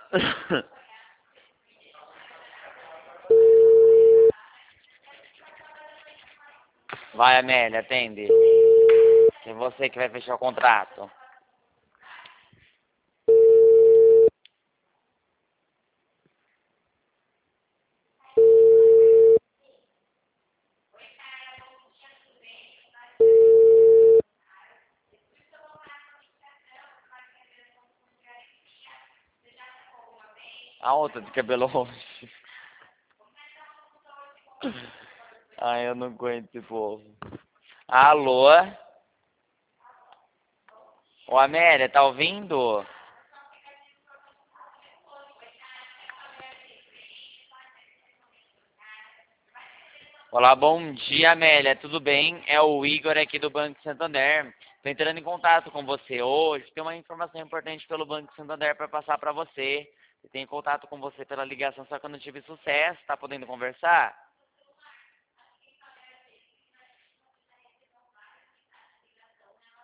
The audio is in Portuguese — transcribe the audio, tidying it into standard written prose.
Vai, Amélia, atende. É você que vai fechar o contrato. A outra de cabelo roxo. Ai, eu não aguento esse povo. Alô? Ô, Amélia, tá ouvindo? Olá, bom dia, Amélia. Tudo bem? É o Igor aqui do Banco Santander. Tô entrando em contato com você hoje. Tem uma informação importante pelo Banco Santander para passar para você. Eu tenho contato com você pela ligação, só que eu não tive sucesso. Tá podendo conversar?